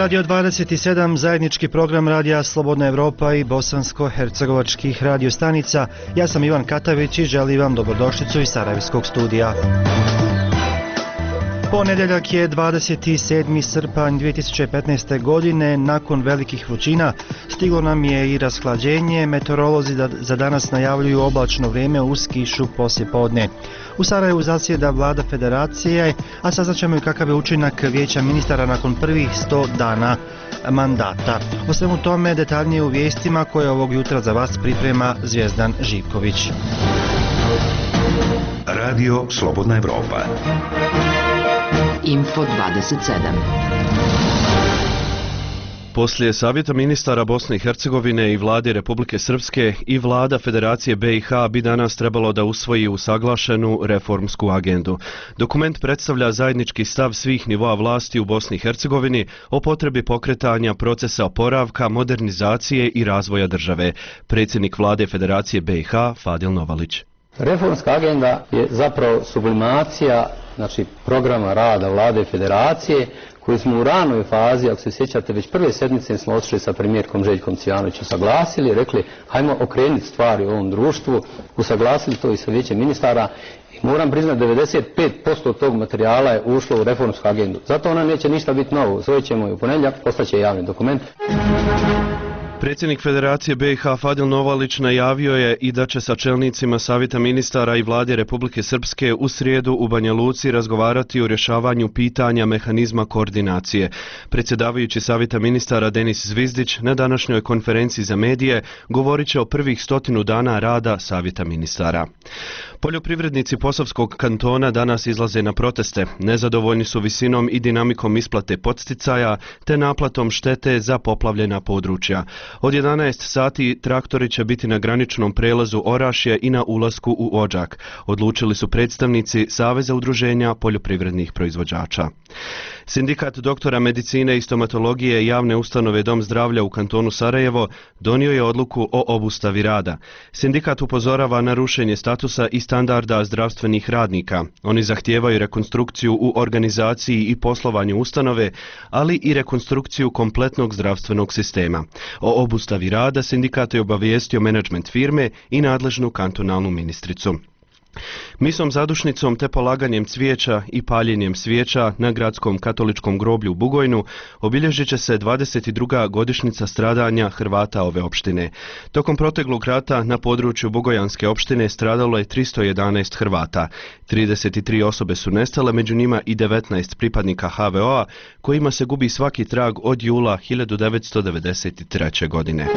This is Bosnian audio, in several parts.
Radio 27, zajednički program Radija Slobodna Evropa i bosansko-hercegovačkih radiostanica. Ja sam Ivan Katavić i želim vam dobrodošlicu iz Sarajevskog studija. Ponedjeljak je 27. srpanj 2015. godine. Nakon velikih vrućina stiglo nam je i rashlađenje. Meteorolozi za danas najavljuju oblačno vrijeme uz kišu poslijepodne. U Sarajevu zasjeda vlada federacije, a saznaćemo i kakav je učinak vijeća ministara nakon prvih 100 dana mandata. O svemu tome detaljnije u vijestima koje ovog jutra za vas priprema Zvijezdan Živković. Radio Slobodna Evropa. Info 27. Poslije savjeta ministara Bosne i Hercegovine i vlade Republike Srpske i vlada Federacije BiH bi danas trebalo da usvoji usaglašenu reformsku agendu. Dokument predstavlja zajednički stav svih nivoa vlasti u Bosni i Hercegovini o potrebi pokretanja procesa oporavka, modernizacije i razvoja države. Predsjednik vlade Federacije BiH Fadil Novalić. Reformska agenda je zapravo sublimacija programa rada vlade federacije koji smo u ranoj fazi, ako se sjećate, već prve sedmice smo otišli sa premijerkom Željkom Cijanovićem, saglasili, rekli hajmo okrenuti stvari u ovom društvu, usaglasili to i sa vijećem ministara i moram priznati 95% tog materijala je ušlo u reformsku agendu. Zato ona neće ništa biti novo, usvojit ćemo i u ponedjeljak, postaće javni dokument. Predsjednik Federacije BiH Fadil Novalić najavio je i da će sa čelnicima Savjeta ministara i vlade Republike Srpske u srijedu u Banja Luci razgovarati o rješavanju pitanja mehanizma koordinacije. Predsjedavajući Savjeta ministara Denis Zvizdić na današnjoj konferenciji za medije govorit će o prvih 100 dana rada Savjeta ministara. Poljoprivrednici Posavskog kantona danas izlaze na proteste. Nezadovoljni su visinom i dinamikom isplate podsticaja te naplatom štete za poplavljena područja. Od 11 sati traktori će biti na graničnom prelazu Orašje i na ulasku u Odžak, odlučili su predstavnici Saveza udruženja poljoprivrednih proizvođača. Sindikat doktora medicine i stomatologije javne ustanove Dom zdravlja u kantonu Sarajevo donio je odluku o obustavi rada. Sindikat upozorava na rušenje statusa i standarda zdravstvenih radnika. Oni zahtijevaju rekonstrukciju u organizaciji i poslovanju ustanove, ali i rekonstrukciju kompletnog zdravstvenog sistema. O obustavi rada sindikat je obavijestio menadžment firme i nadležnu kantonalnu ministricu. Misom zadušnicom te polaganjem cvijeća i paljenjem svijeća na gradskom katoličkom groblju u Bugojnu obilježit će se 22. godišnjica stradanja Hrvata ove opštine. Tokom proteklog rata na području Bugojanske opštine stradalo je 311 Hrvata. 33 osobe su nestale, među njima i 19 pripadnika HVO-a kojima se gubi svaki trag od jula 1993. godine.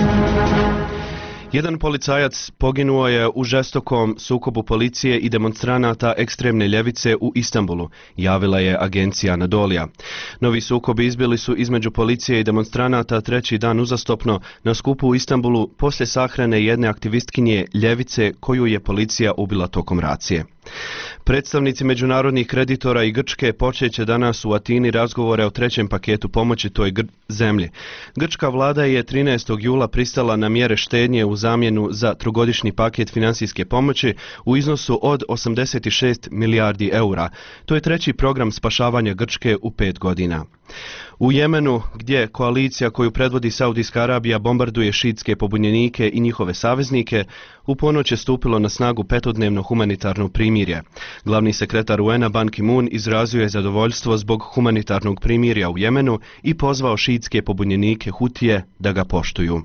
Jedan policajac poginuo je u žestokom sukobu policije i demonstranata ekstremne ljevice u Istanbulu, javila je agencija Anadolija. Novi sukobi izbili su između policije i demonstranata treći dan uzastopno na skupu u Istanbulu poslije sahrane jedne aktivistkinje ljevice koju je policija ubila tokom racije. Predstavnici međunarodnih kreditora i Grčke počet će danas u Atini razgovore o trećem paketu pomoći toj zemlji. Grčka vlada je 13. jula pristala na mjere štednje u zamjenu za trogodišnji paket financijske pomoći u iznosu od 86 milijardi eura. To je treći program spašavanja Grčke u 5 godina. U Jemenu, gdje koalicija koju predvodi Saudijska Arabija bombarduje šiitske pobunjenike i njihove saveznike, u ponoć je stupilo na snagu 5-dnevno humanitarno primirje. Glavni sekretar UN-a Ban Ki-moon izrazio je zadovoljstvo zbog humanitarnog primirja u Jemenu i pozvao šiitske pobunjenike Hutije da ga poštuju.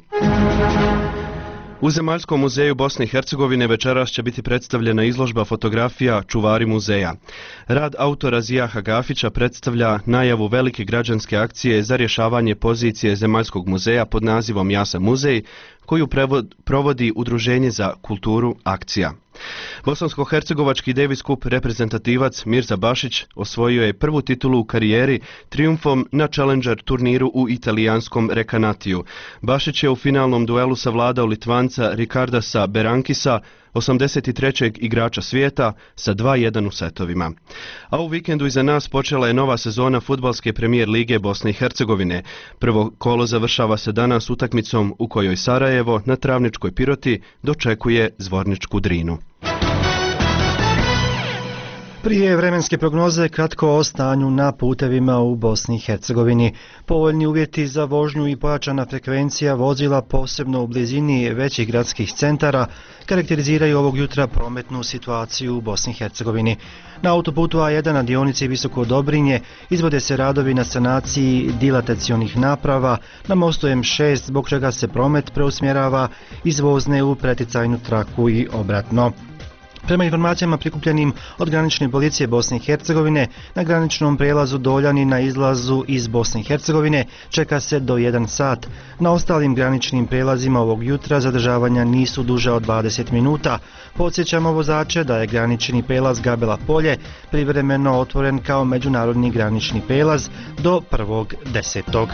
U Zemaljskom muzeju Bosne i Hercegovine večeras će biti predstavljena izložba fotografija Čuvari muzeja. Rad autora Zijaha Gafića predstavlja najavu velike građanske akcije za rješavanje pozicije Zemaljskog muzeja pod nazivom Ja sam muzej, koju provodi Udruženje za kulturu Akcija. Bosansko-hercegovački Davis Cup reprezentativac Mirza Bašić osvojio je prvu titulu u karijeri trijumfom na Challenger turniru u italijanskom Recanatiju. Bašić je u finalnom duelu savladao Litvanca Ricardasa Berankisa, 83. igrača svijeta, sa 2:1 u setovima. A u vikendu iza nas počela je nova sezona fudbalske premijer lige Bosne i Hercegovine. Prvo kolo završava se danas utakmicom u kojoj Sarajevo na Travničkoj Piroti dočekuje Zvorničku Drinu. Prije vremenske prognoze kratko o stanju na putevima u Bosni i Hercegovini. Povoljni uvjeti za vožnju i pojačana frekvencija vozila, posebno u blizini većih gradskih centara, karakteriziraju ovog jutra prometnu situaciju u Bosni i Hercegovini. Na autoputu A1 na dionici Visoko Dobrinje izvode se radovi na sanaciji dilatacionih naprava, na mostu M6 zbog čega se promet preusmjerava iz vozne u preticajnu traku i obratno. Prema informacijama prikupljenim od granične policije Bosne i Hercegovine, na graničnom prijelazu Doljani na izlazu iz Bosne i Hercegovine čeka se do 1 sat. Na ostalim graničnim prijelazima ovog jutra zadržavanja nisu duže od 20 minuta. Podsjećamo vozače da je granični prijelaz Gabela Polje privremeno otvoren kao međunarodni granični prijelaz do 1.10.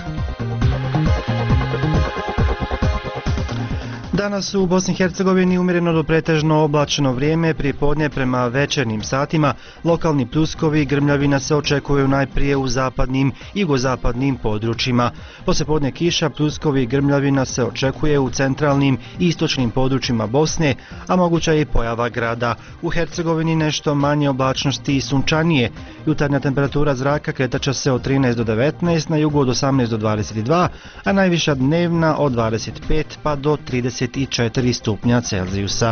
Danas u Bosni i Hercegovini umjereno do pretežno oblačno vrijeme, pripodne prema večernjim satima lokalni pljuskovi i grmljavina se očekuju najprije u zapadnim i jugozapadnim područjima. Poslijepodne kiša, pljuskovi i grmljavina se očekuje u centralnim i istočnim područjima Bosne, a moguća je i pojava grada. U Hercegovini nešto manje oblačnosti i sunčanije. Jutarnja temperatura zraka kretat će se od 13 do 19, na jugu od 18 do 22, a najviša dnevna od 25 pa do 34 stupnja Celzijusa.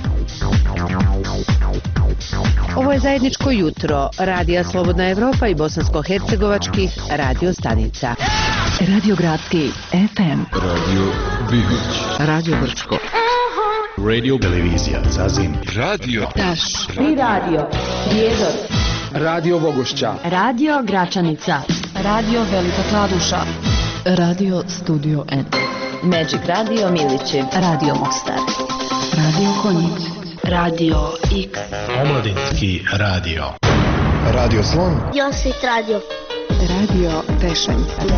Ovo je zajedničko jutro Radija Slobodna Evropa i bosansko-hercegovačkih radio stanica. Radio Gradski FM, Radio Bihać, Radio Brčko, Radio Televizija Zazim, Radio Taš i Radio Prijedor, Radio Bogošća, Radio Gračanica, Radio Velika Kladuša, Radio Studio N, Magic Radio Milići, Radio Mostar, Radio Konjic, Radio X, Omladinski radio, Radio Slon, Josit Radio, Radio Pešanica,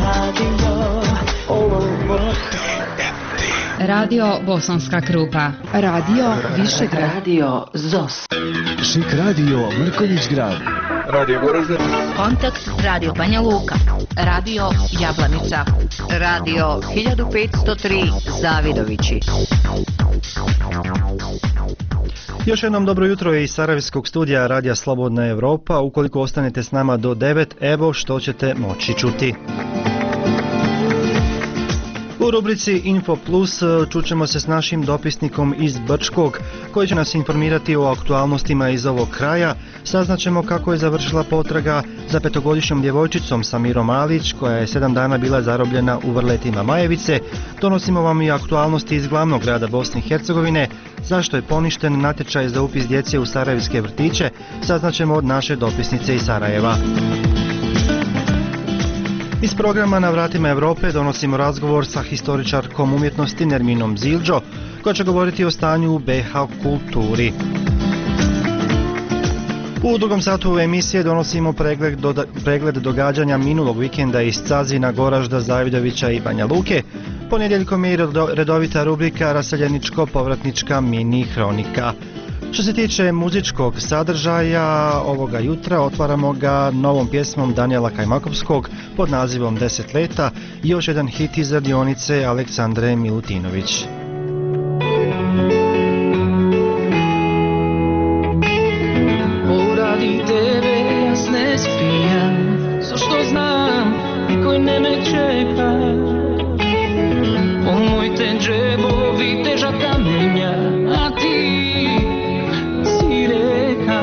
Radio Bosanska Krupa, Radio Višegrad, Radio ZOS, Šik radio Mrkonjić grad, Radio Goražde, Kontakt Radio Banja Luka, Radio Jablanica, Radio 1503 Zavidovići. Još jednom dobro jutro iz Sarajevskog studija Radija Slobodna Evropa. Ukoliko ostanete s nama do 9, evo što ćete moći čuti. U rubrici Info Plus čućemo se s našim dopisnikom iz Brčkog koji će nas informirati o aktualnostima iz ovog kraja. Saznaćemo kako je završila potraga za 5-godišnjom djevojčicom Samirom Alić koja je 7 dana bila zarobljena u vrletima Majevice. Donosimo vam i aktualnosti iz glavnog grada Bosne i Hercegovine. Zašto je poništen natječaj za upis djece u sarajevske vrtiće, saznaćemo od naše dopisnice iz Sarajeva. Iz programa Na vratima Europe donosimo razgovor sa historičarkom umjetnosti Nerminom Zildžo, koja će govoriti o stanju u BiH kulturi. U drugom satu emisije donosimo pregled događanja minulog vikenda iz Cazina, Goražda, Zavidovića i Banja Luke. Ponedjeljkom je i redovita rubrika Raseljeničko-povratnička mini hronika. Što se tiče muzičkog sadržaja ovoga jutra, otvaramo ga novom pjesmom Danijela Kajmakovskog pod nazivom 10 leta i još jedan hit iz radionice Aleksandre Milutinović. Poradi tebe jasne spijam, zašto znam, niko ne me čeka. O moj te džebovi teža kamenja, a ti si reka.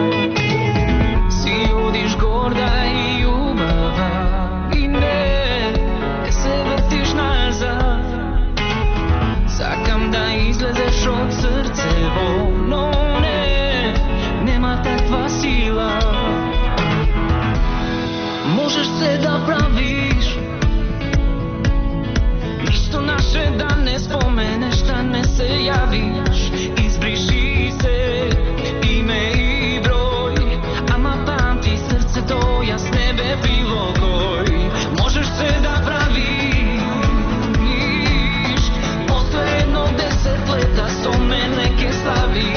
Si judiš gorda i ljubava i ne se vrtiš nazad. Sakam da izlezeš od srce bolno, ne, nema takva sila. Možeš se da praviš, ništo naše da ne spomeneš, da ne se javiš. Izbriši se ime i broj, ama pamti srce to jasne be bilo goj. Možeš se da praviš, posle jedno 10 leta sto me neke slaviš.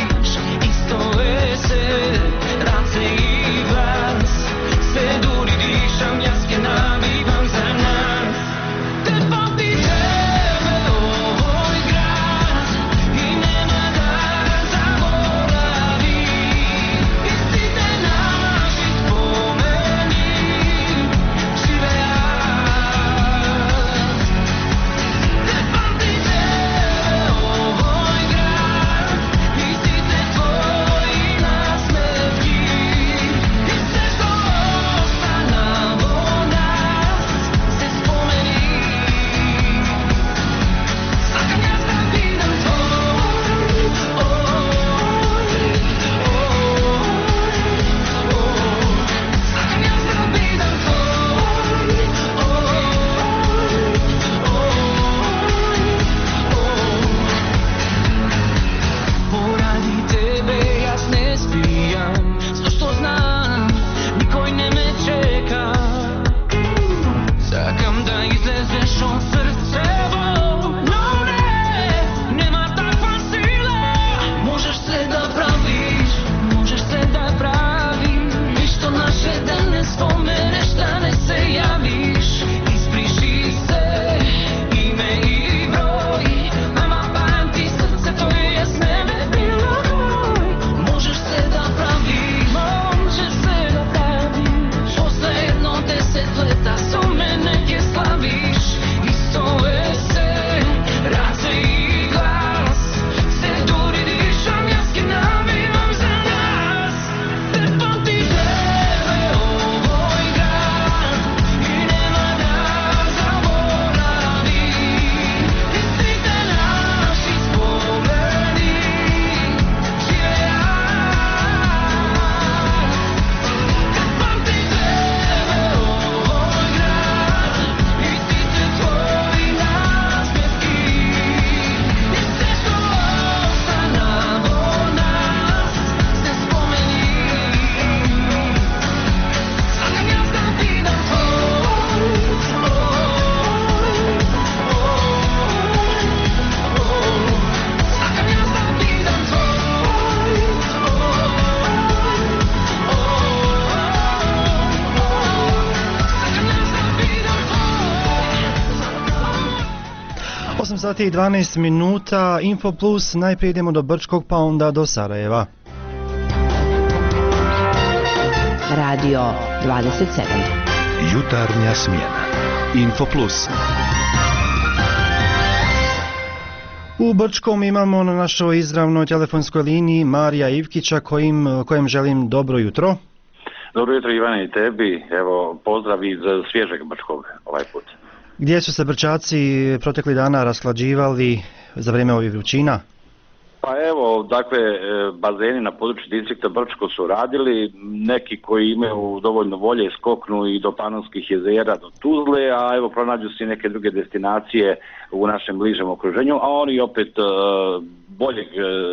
8 sati i 12 minuta, Info Plus, najprije idemo do Brčkog pa onda do Sarajeva. Radio 27. Jutarnja smjena. Info Plus. U Brčkom imamo na našoj izravnoj telefonskoj liniji Marija Ivkića kojem želim dobro jutro. Dobro jutro Ivane i tebi, evo pozdrav iz svježeg Brčkog ovaj put. Gdje su se Brčaci protekli dana rashlađivali za vrijeme ovih vrućina? Pa evo, dakle, bazeni na području distrikta Brčko su radili, neki koji imaju dovoljno volje skoknu i do Panonskih jezera, do Tuzle, a evo pronađu se i neke druge destinacije u našem bližem okruženju, a oni opet boljeg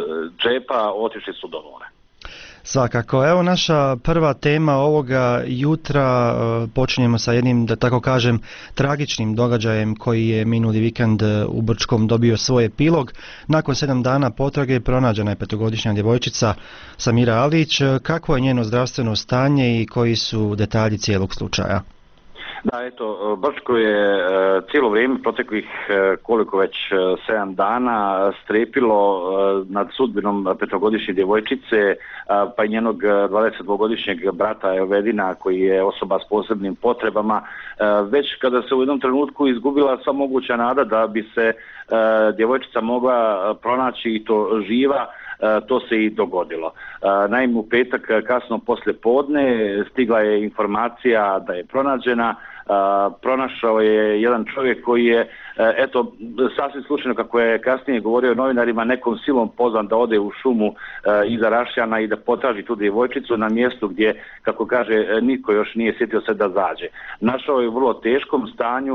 džepa otišli su do mora. Svakako, evo naša prva tema ovoga jutra, počinjemo sa jednim, da tako kažem, tragičnim događajem koji je minuli vikend u Brčkom dobio svoj epilog. Nakon 7 dana potrage pronađena je 5-godišnja djevojčica Samira Alić. Kakvo je njeno zdravstveno stanje i koji su detalji cijelog slučaja? Da, eto, Brčko je cijelo vrijeme proteklih koliko već 7 dana strepilo nad sudbinom 5-godišnje djevojčice, pa i njenog 22-godišnjeg brata Elvedina koji je osoba s posebnim potrebama. Već kada se u jednom trenutku izgubila sva moguća nada da bi se djevojčica mogla pronaći i to živa, to se i dogodilo. Naime, u petak kasno poslije podne stigla je informacija da je pronađena. Pronašao je jedan čovjek koji je, eto, sasvim slučajno, kako je kasnije govorio novinarima, nekom silom pozvan da ode u šumu iza Rašljana i da potraži tu djevojčicu na mjestu gdje, kako kaže, niko još nije sjetio se da zađe. Našao je u vrlo teškom stanju,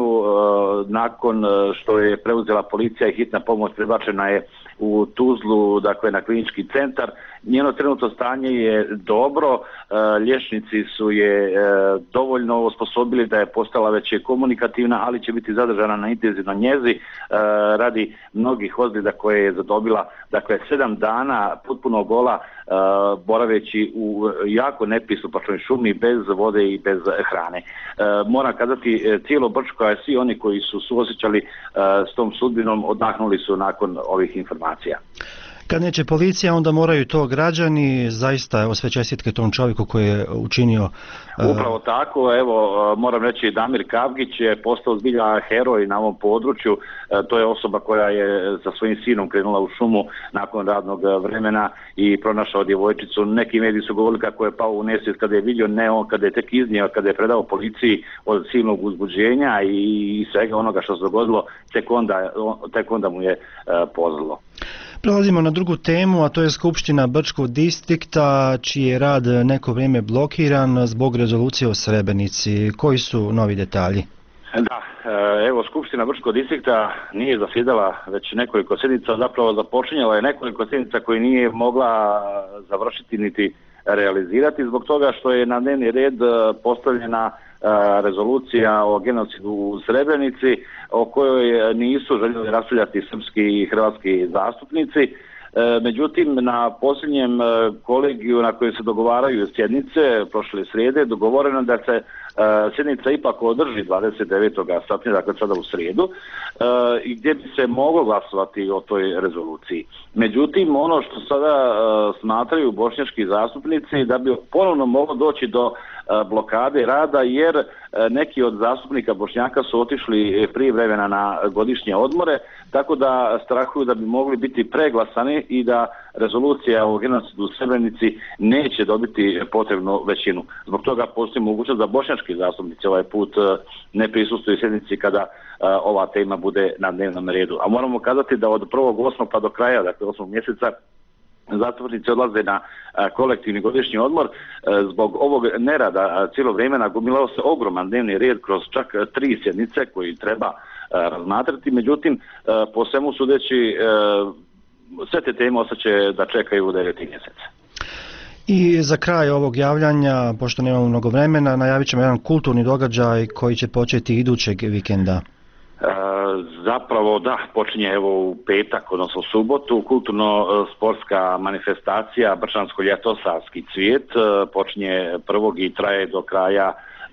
nakon što je preuzela policija i hitna pomoć prebačena je u Tuzlu, dakle na klinički centar. Njeno trenutno stanje je dobro, liječnici su je dovoljno osposobili da je postala već komunikativna, ali će biti zadržana na intenzivnoj njezi radi mnogih ozljeda koje je zadobila. Dakle, 7 dana potpuno gola, boraveći u jako nepristupačnoj šumi, bez vode i bez hrane. Moram kazati, cijelo Brčko, a svi oni koji su suosjećali s tom sudbinom odahnuli su nakon ovih informacija. Kad neće policija, onda moraju to građani. Zaista, evo, sve čestitke tom čovjeku koji je učinio. Upravo tako, evo, moram reći, Damir Kavgić je postao zbilja heroj na ovom području. To je osoba koja je sa svojim sinom krenula u šumu nakon radnog vremena i pronašao djevojčicu. Neki mediji su govorili kako je pao u nesvijest kada je vidio, ne on, kada je tek iznio, kada je predao policiji od silnog uzbuđenja i svega onoga što se dogodilo, tek onda mu je pozlilo. Prelazimo na drugu temu, a to je Skupština Brčkog distrikta, čiji je rad neko vrijeme blokiran zbog rezolucije o Srebrenici. Koji su novi detalji? Da, evo, Skupština Brčkog distrikta nije zasjedala već nekoliko sjednica, zapravo započinjala je nekoliko sjednica koje nije mogla završiti niti realizirati, zbog toga što je na dnevni red postavljena rezolucija o genocidu u Srebrenici, o kojoj nisu željeli raspravljati srpski i hrvatski zastupnici. Međutim, na posljednjem kolegiju na kojem se dogovaraju sjednice prošle srijede, dogovoreno da se sjednica ipak održi 29. srpnja, dakle sada u srijedu, i gdje bi se moglo glasovati o toj rezoluciji. Međutim, ono što sada smatraju bošnjački zastupnici, da bi ponovno moglo doći do blokade rada, jer neki od zastupnika Bošnjaka su otišli prije vremena na godišnje odmore, tako da strahuju da bi mogli biti preglasani i da rezolucija o genocidu u Srebrenici neće dobiti potrebnu većinu. Zbog toga postoji mogućnost da bošnjački zastupnici ovaj put ne prisustvuju sjednici kada ova tema bude na dnevnom redu. A moramo kazati da od 1.8. pa do kraja, dakle 8. mjeseca, zastupnici odlaze na kolektivni godišnji odmor. Zbog ovog nerada cijelo vrijeme nagomilao se ogroman dnevni red kroz čak 3 sjednice koji treba razmatrati. Međutim, po svemu sudeći, sve te teme ostaće da čekaju u 9. mjesec. I za kraj ovog javljanja, pošto nemamo mnogo vremena, najavit ćemo jedan kulturni događaj koji će početi idućeg vikenda. Zapravo da, počinje evo u petak, odnosno subotu, kulturno-sportska manifestacija Brčansko ljeto Savski cvijet, počinje 1. i traje do kraja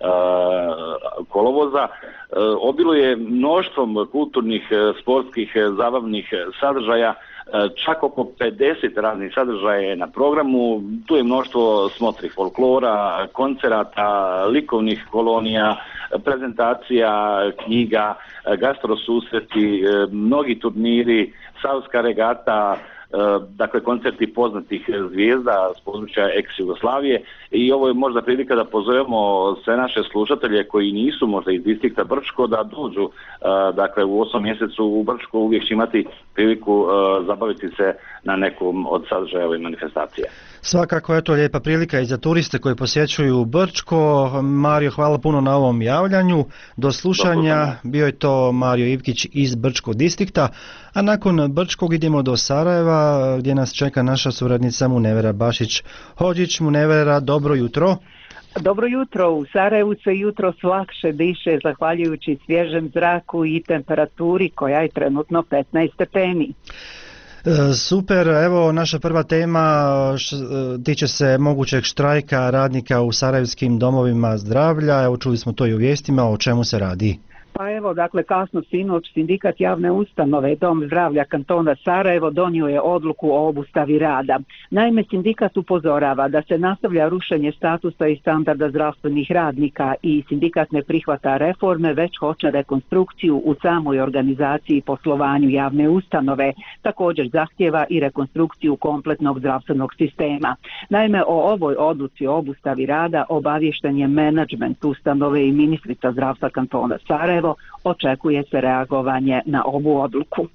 kolovoza, obiluje mnoštvom kulturnih, sportskih, zabavnih sadržaja, čak oko 50 raznih sadržaja je na programu. Tu je mnoštvo smotri folklora, koncerata, likovnih kolonija, prezentacija knjiga, gastrosusreti, mnogi turniri, savska regata, dakle koncerti poznatih zvijezda s područja ex-Jugoslavije, i ovo je možda prilika da pozovemo sve naše slušatelje koji nisu možda iz distrikta Brčko da dođu, dakle u 8. mjesecu u Brčko, uvijek će imati priliku zabaviti se na nekom od sadržaja ove manifestacije. Svakako je to lijepa prilika i za turiste koji posjećuju Brčko. Mario, hvala puno na ovom javljanju. Do slušanja. Bio je to Mario Ivkić iz Brčkog distrikta, a nakon Brčkog idemo do Sarajeva gdje nas čeka naša suradnica Munevera Bašić-Hodžić. Munevera, dobro jutro. Dobro jutro. U Sarajevu se jutro lakše diše zahvaljujući svježem zraku i temperaturi koja je trenutno 15 stepeni. Super, evo naša prva tema tiče se mogućeg štrajka radnika u sarajevskim domovima zdravlja. Evo čuli smo to i u vijestima, o čemu se radi. Pa evo, dakle, kasno sinoć sindikat javne ustanove Dom zdravlja kantona Sarajevo donio je odluku o obustavi rada. Naime, sindikat upozorava da se nastavlja rušenje statusa i standarda zdravstvenih radnika i sindikat ne prihvata reforme, već hoće rekonstrukciju u samoj organizaciji i poslovanju javne ustanove. Također zahtjeva i rekonstrukciju kompletnog zdravstvenog sistema. Naime, o ovoj odluci o obustavi rada obaviješten je menadžment ustanove i ministrica zdravstva kantona Sarajevo. Očekuje se reagovanje na ovu odluku.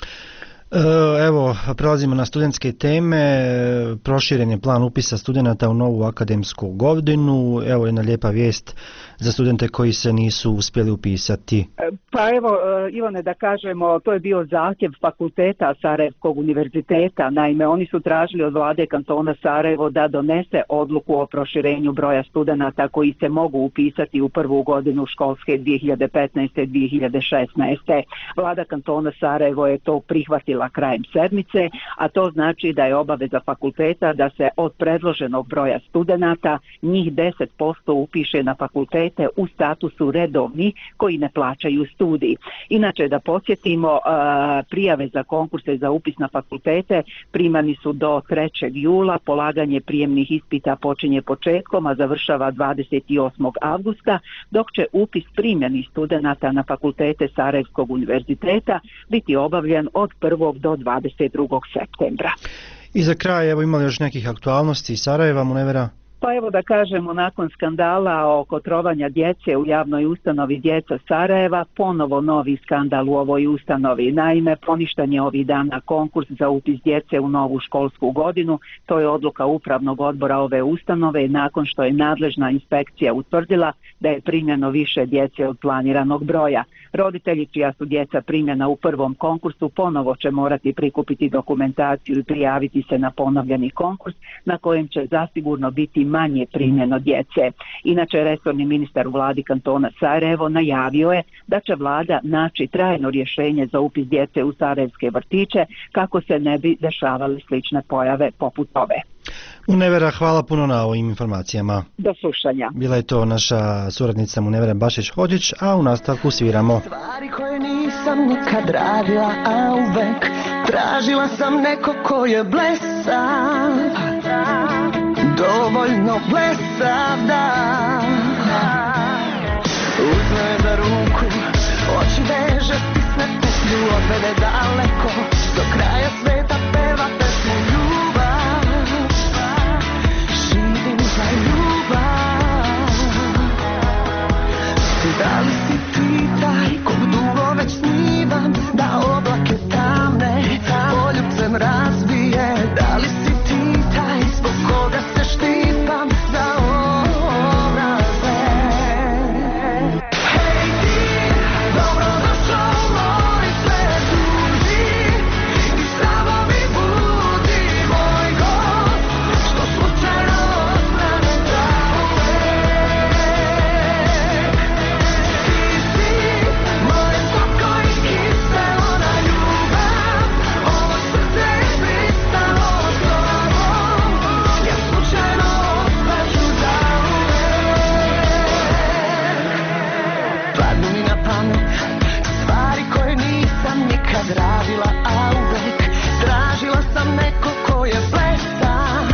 Evo, prelazimo na studentske teme. Proširen je plan upisa studenata u novu akademsku godinu. Evo jedna lijepa vijest za studente koji se nisu uspjeli upisati. Pa evo, Ivane, da kažemo, to je bio zahtjev fakulteta Sarajevskog univerziteta. Naime, oni su tražili od vlade kantona Sarajevo da donese odluku o proširenju broja studenata koji se mogu upisati u prvu godinu školske 2015-2016. Vlada kantona Sarajevo je to prihvatila krajem sedmice, a to znači da je obaveza fakulteta da se od predloženog broja studenata njih 10% upiše na fakultete u statusu redovni koji ne plaćaju studij. Inače, da podsjetimo, prijave za konkurse za upis na fakultete primani su do 3. jula, polaganje prijemnih ispita počinje početkom, a završava 28. avgusta, dok će upis primljenih studenata na fakultete Sarajevskog univerziteta biti obavljen od 1. do 22. septembra. I za kraj, evo, imali još nekih aktualnosti iz Sarajeva, Munevera? Pa evo da kažemo, nakon skandala oko trovanja djece u javnoj ustanovi Djeca Sarajeva, ponovo novi skandal u ovoj ustanovi. Naime, poništen je ovih dana konkurs za upis djece u novu školsku godinu. To je odluka upravnog odbora ove ustanove nakon što je nadležna inspekcija utvrdila da je primljeno više djece od planiranog broja. Roditelji čija su djeca primljena u prvom konkursu ponovo će morati prikupiti dokumentaciju i prijaviti se na ponovljeni konkurs na kojem će zasigurno biti manje primljeno djece. Inače, resorni ministar u vladi kantona Sarajevo najavio je da će vlada naći trajno rješenje za upis djece u sarajevske vrtiće kako se ne bi dešavale slične pojave poput ove. Munevera, hvala puno na ovim informacijama. Do slušanja. Bila je to naša suradnica Munevera Bašić-Hodžić, a u nastavku sviramo. Stvari koje nisam nikad radila, a uvek tražila sam neko ko je blesav, dovoljno blesav da uzme za ruku, oči veže, stisne putlju, odvede daleko, do kraja sveta peva pesmu ljubav, živim za ljubav. Da li si ti taj kog dugo već snivam, da oblake tamne poljubcem razbije? Da li si ti taj zbog koga se štipam za obraze? Hej ti, dobro došao u moj svet, uđi, gradila, a uvek tražila sam neko ko je blestav,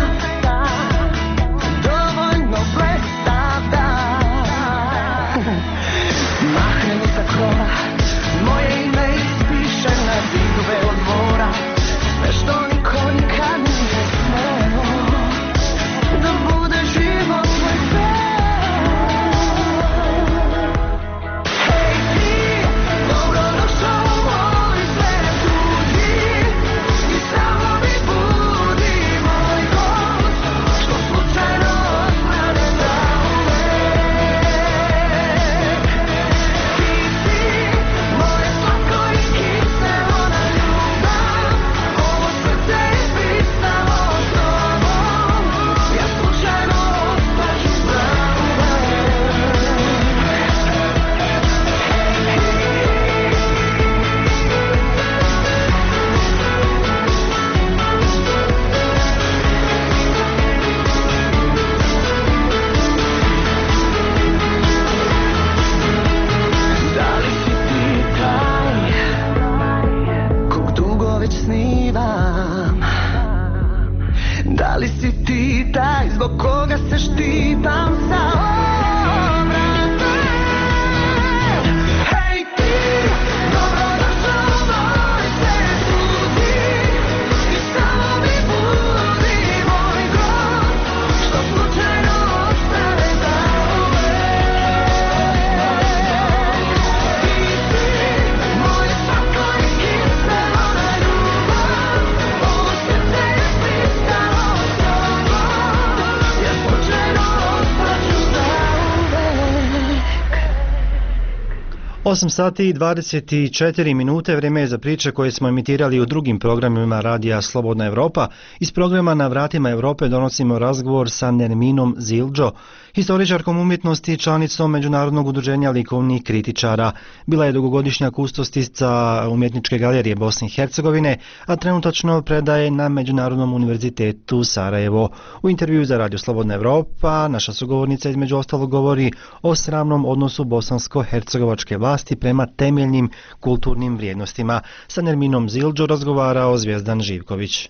dovoljno blestav, da. Mahne mi sa krova, moje ime ispiše na zidove od dvora, sve što niko nikad nije smeo, da bude život tvoj sve. Hej ti, dobro došao u moj svet, uđi i samo mi budi moj gost, što slučajno ostane zauvek. Ti si moje slatko i kiselona ljubav, ovo srce je pisalo s tobom, ja slučajno ostaću zauvek. Da li si ti taj kog dugo već snivam? Da li si ti taj zbog koga se štitam sa obrata? Hej ti, dobro došao u moj svet, uđi i samo mi budi moj gost, što slučajno ostane zauvek. Ti si moje slatko i kiselona ljubav, ovo srce je pisalo s tobom, ja slučajno ostaću zauvek. 8 sati i 24 minute, vrijeme je za priče koje smo emitirali u drugim programima Radija Slobodna Evropa. Iz programa Na vratima Europe donosimo razgovor sa Nerminom Zildžo, historičarkom umjetnosti i članicom Međunarodnog udruženja likovnih kritičara. Bila je dugogodišnja kustostica Umjetničke galerije Bosne i Hercegovine, a trenutačno predaje na Međunarodnom univerzitetu Sarajevo. U intervju za Radio Slobodna Evropa naša sugovornica između ostalog govori o sramnom odnosu bosansko-hercegovačke vlasti prema temeljnim kulturnim vrijednostima. Sa Nerminom Zildžo razgovarao Zvijezdan Živković.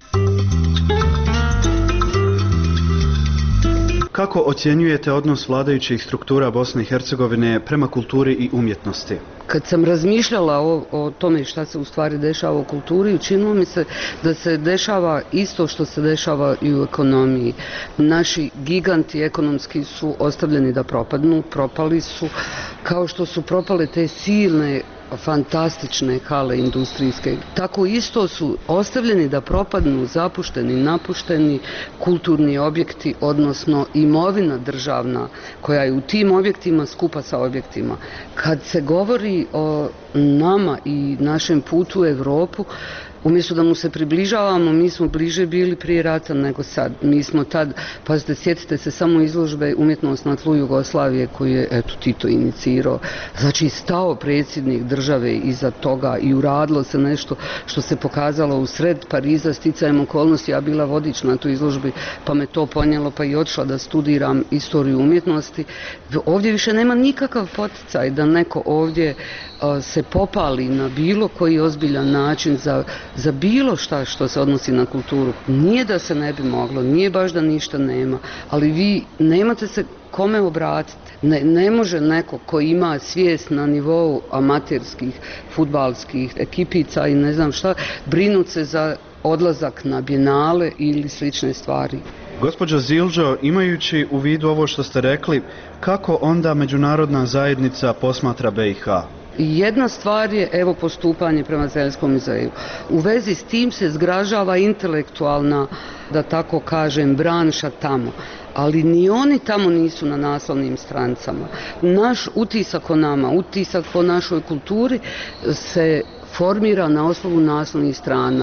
Kako ocjenjujete odnos vladajućih struktura Bosne i Hercegovine prema kulturi i umjetnosti? Kad sam razmišljala o tome šta se u stvari dešava u kulturi, učinilo mi se da se dešava isto što se dešava i u ekonomiji. Naši giganti ekonomski su ostavljeni da propadnu, propali su, kao što su propale te silne fantastične hale industrijske. Tako isto su ostavljeni da propadnu, zapušteni, napušteni kulturni objekti, odnosno imovina državna koja je u tim objektima skupa sa objektima. Kad se govori o nama i našem putu u Europu, umjesto da mu se približavamo, mi smo bliže bili prije rata nego sad. Mi smo tad, pazite, sjetite se samo izložbe Umjetnost na tlu Jugoslavije koju je, eto, Tito inicirao. Znači, stao predsjednik države iza toga i uradilo se nešto što se pokazalo u sred Pariza, sticajem okolnosti. Ja bila vodič na tu izložbi, pa me to ponijelo, pa i otišla da studiram istoriju umjetnosti. Ovdje više nema nikakav poticaj da neko ovdje se popali na bilo koji ozbiljan način za bilo šta što se odnosi na kulturu. Nije da se ne bi moglo, nije baš da ništa nema, ali vi nemate se kome obratiti. Ne može neko ko ima svijest na nivou amaterskih, fudbalskih ekipica i ne znam šta, brinut se za odlazak na bijenale ili slične stvari. Gospođo Zildžo, imajući u vidu ovo što ste rekli, kako onda međunarodna zajednica posmatra BiH? Jedna stvar je, evo, postupanje prema Zeledskom muzeju. U vezi s tim se zgražava intelektualna, da tako kažem, branša tamo. Ali ni oni tamo nisu na naslovnim strancama. Naš utisak o nama, utisak o našoj kulturi se formira na osnovu naslovnih strana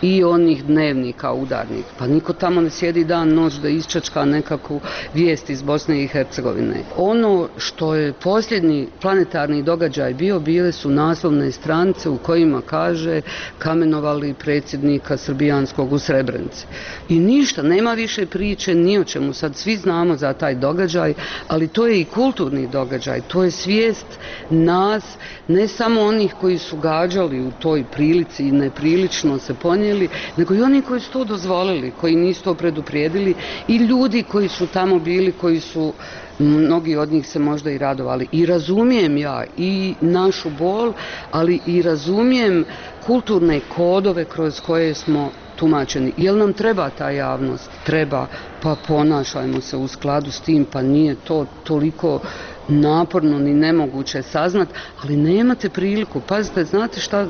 i onih dnevnika udarnih. Pa niko tamo ne sjedi dan noć da isčačka nekakvu vijest iz Bosne i Hercegovine. Ono što je posljednji planetarni događaj bile su naslovne stranice u kojima kaže kamenovali predsjednika srbijanskog u Srebrenici. I ništa, nema više priče ni o čemu. Sad svi znamo za taj događaj, ali to je i kulturni događaj. To je svijest nas, ne samo onih koji su gađali u toj prilici i neprilično se ponijeli, nego i oni koji su to dozvolili, koji nisu to preduprijedili i ljudi koji su tamo bili, koji su, mnogi od njih se možda i radovali. I razumijem ja i našu bol, ali i razumijem kulturne kodove kroz koje smo tumačeni. Jel nam treba ta javnost? Treba, pa ponašajmo se u skladu s tim, pa nije to toliko naporno ni nemoguće saznat, ali nemate priliku. Pazite, znate šta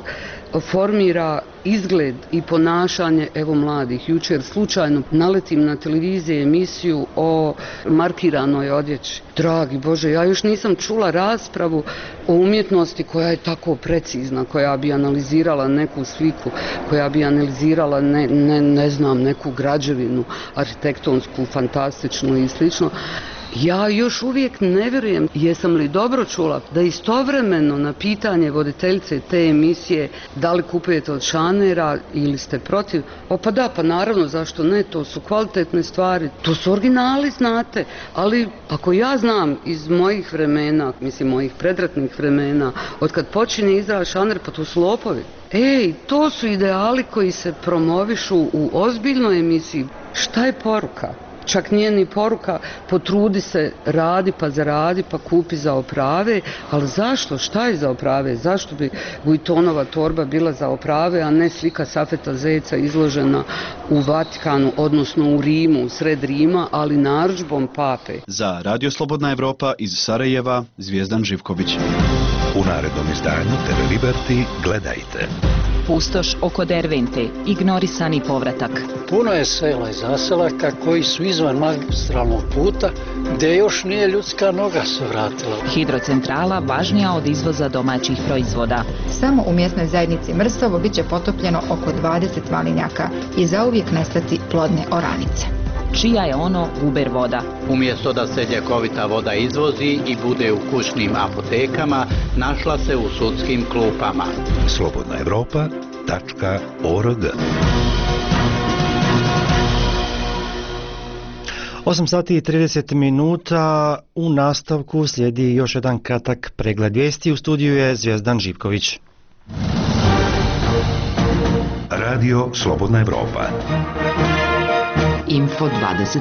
formira izgled i ponašanje evo mladih. Jučer slučajno naletim na televiziji emisiju o markiranoj odjeći. Dragi Bože, ja još nisam čula raspravu o umjetnosti koja je tako precizna, koja bi analizirala neku sliku, koja bi analizirala ne znam, neku građevinu arhitektonsku, fantastičnu i slično. Ja još uvijek ne vjerujem, jesam li dobro čula, da istovremeno na pitanje voditeljice te emisije da li kupujete od šanera ili ste protiv, pa da, pa naravno, zašto ne, to su kvalitetne stvari, to su originali, znate, ali ako ja znam iz mojih vremena, mislim mojih predratnih vremena, od kad počinje izraz šaner, pa to su lopovi. To su ideali koji se promovišu u ozbiljnoj emisiji. Šta je poruka? Čak nije ni poruka potrudi se, radi pa zaradi pa kupi za oprave, ali zašto? Šta je za oprave? Zašto bi Vuittonova torba bila za oprave, a ne slika Safeta Zeca izložena u Vatikanu, odnosno u Rimu, u sred Rima, ali narudžbom pape? Za Radio Slobodna Evropa iz Sarajeva, Zvijezdan Živković. U narednom izdanju TV Liberty gledajte. Pustoš oko Dervente, ignorisani povratak. Puno je sela i zaselaka koji su izvan magistralnog puta, gdje još nije ljudska noga se vratila. Hidrocentrala važnija od izvoza domaćih proizvoda. Samo u mjesnoj zajednici Mrsovo bit će potopljeno oko 20 valinjaka i zauvijek nestati plodne oranice. Čija je ono guber voda? Umjesto da se ljekovita voda izvozi i bude u kućnim apotekama, našla se u sudskim klupama. slobodnaevropa.org 8 sati i 30 minuta, u nastavku slijedi još jedan kratak pregled vijesti. U studiju je Zvijezdan Živković. Radio Slobodna Evropa. Info 27.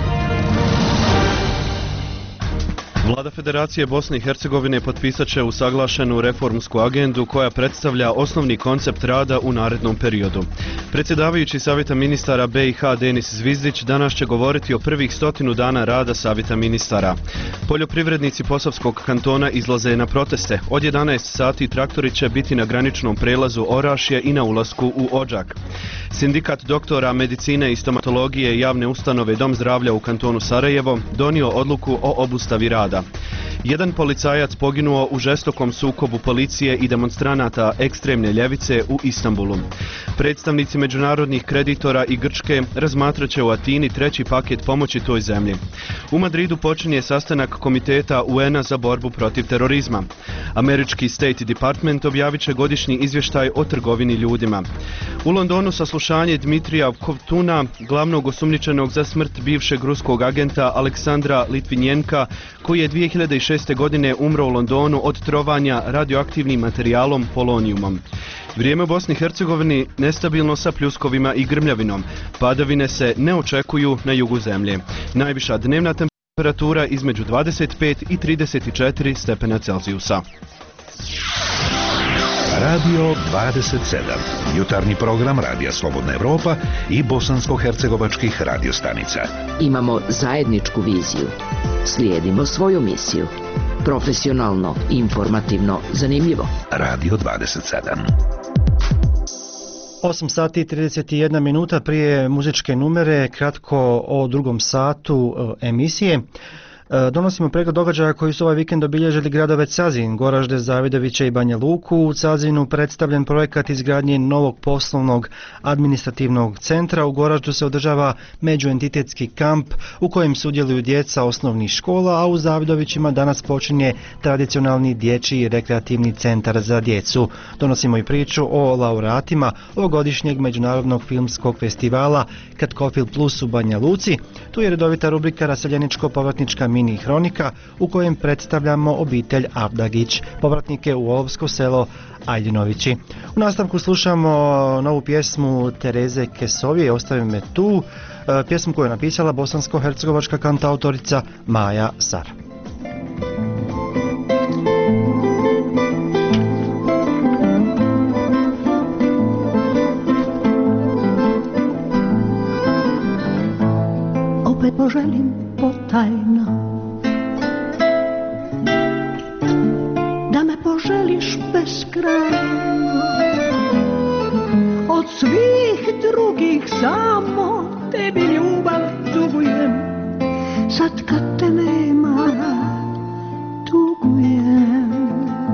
Vlada Federacije Bosne i Hercegovine potpisat će usaglašenu reformsku agendu koja predstavlja osnovni koncept rada u narednom periodu. Predsjedavajući Savjeta ministara BiH Denis Zvizdić danas će govoriti o prvih 100 dana rada Savjeta ministara. Poljoprivrednici Posavskog kantona izlaze na proteste. Od 11 sati traktori će biti na graničnom prelazu Orašje i na ulasku u Odžak. Sindikat doktora medicine i stomatologije javne ustanove Dom zdravlja u kantonu Sarajevo donio odluku o obustavi rada. Jedan policajac poginuo u žestokom sukobu policije i demonstranata ekstremne ljevice u Istanbulu. Predstavnici međunarodnih kreditora i Grčke razmatrat će u Atini treći paket pomoći toj zemlji. U Madridu počinje sastanak Komiteta UN-a za borbu protiv terorizma. Američki State Department objavit će godišnji izvještaj o trgovini ljudima. U Londonu saslušanje Dmitrija Kovtuna, glavnog osumnjičenog za smrt bivšeg ruskog agenta Aleksandra Litvinjenka, koji je 2006. godine umro u Londonu od trovanja radioaktivnim materijalom polonijumom. Vrijeme u Bosni i Hercegovini nestabilno sa pljuskovima i grmljavinom. Padavine se ne očekuju na jugu zemlje. Najviša dnevna temperatura između 25 i 34 stepena Celzijusa. Radio 27. Jutarnji program Radija Slobodna Evropa i bosansko-hercegovačkih radiostanica. Imamo zajedničku viziju. Slijedimo svoju misiju. Profesionalno, informativno, zanimljivo. Radio 27. 8 sati i 31 minuta prije muzičke numere, kratko o drugom satu emisije. Donosimo pregled događaja koji su ovaj vikend obilježili gradove Cazin, Goražde, Zavidoviće i Banja Luku. U Cazinu predstavljen projekat izgradnje novog poslovnog administrativnog centra. U Goraždu se održava međuentitetski kamp u kojem sudjeluju djeca osnovnih škola, a u Zavidovićima danas počinje tradicionalni dječji rekreativni centar za djecu. Donosimo i priču o laureatima ovogodišnjeg međunarodnog filmskog festivala Katkofil Plus u Banja Luci. Tu je redovita rubrika Raseljeničko-povratnička mini hronika u kojem predstavljamo obitelj Avdagić, povratnike u Olovsko selo Aljinovići. U nastavku slušamo novu pjesmu Tereze Kesovije, Ostavi me tu, pjesmu koju je napisala bosansko-hercegovačka kantautorica Maja Sar. Opet poželim potajno da me poželiš beskrajno, od svih drugih samo tebi ljubav dugujem, sad kad te nema tugujem.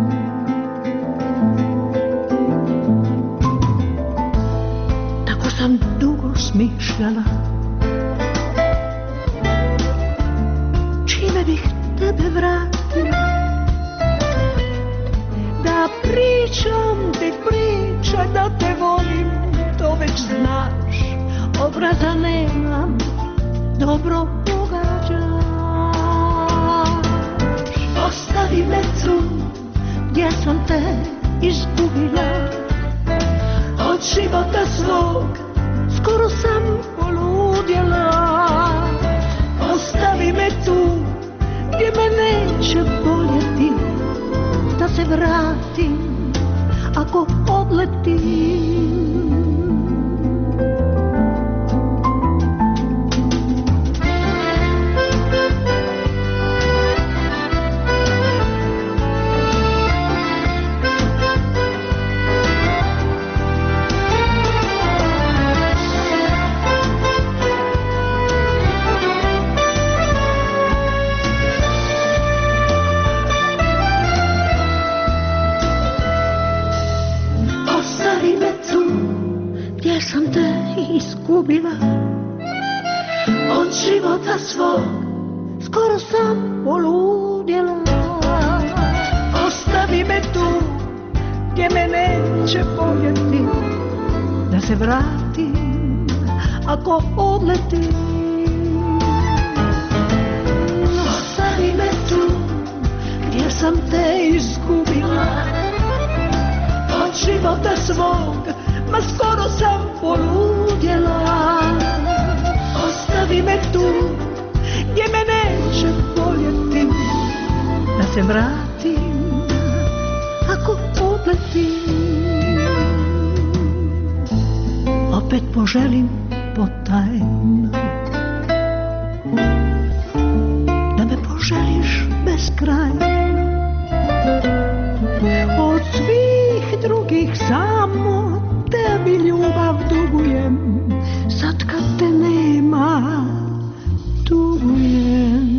Tako sam dugo smišljala čime bih tebe vratila, da pričam ti priče da te volim, to već znaš, obraza nemam, dobro pogađaš. Ostavi me tu gdje sam te izgubila, od života svog skoro sam poludjela. Ostavi me tu gdje me neće boljeti, da se vratim ako odletim. Izgubila, od života svog skoro sam poludjela. Ostavi me tu gdje me neće boljeti, da se vratim ako odletim. Ostavi me tu gdje sam te izgubila, od života svog ma skoro sam poludjela. Ostavi me tu gdje me neće boljeti, da se vratim ako odletim. Opet poželim potajno da me poželiš beskrajno, od svih drugih samo tebi ljubav dugujem, sad kad te nema tugujem.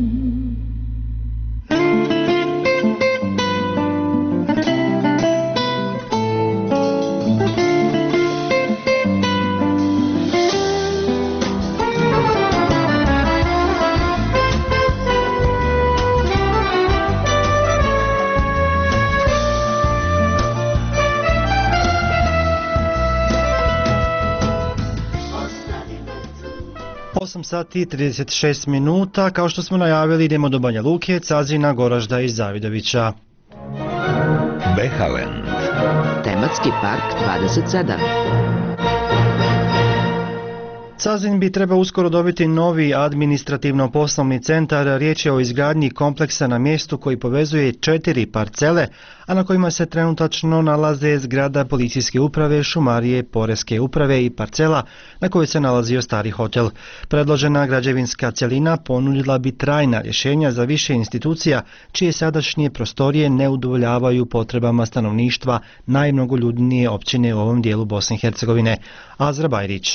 Sati 36 minuta, kao što smo najavili idemo do Banja Luke, Cazina, Goražda i Zavidovića. Behaland. Tematski park 27. Cazin bi trebao uskoro dobiti novi administrativno-poslovni centar. Riječ je o izgradnji kompleksa na mjestu koji povezuje 4 parcele, a na kojima se trenutačno nalaze zgrada policijske uprave, šumarije, poreske uprave i parcela na kojoj se nalazio stari hotel. Predložena građevinska cjelina ponudila bi trajna rješenja za više institucija čije sadašnje prostorije ne udovoljavaju potrebama stanovništva najmnogoljudnije općine u ovom dijelu Bosne i Hercegovine. Azra Bajrić.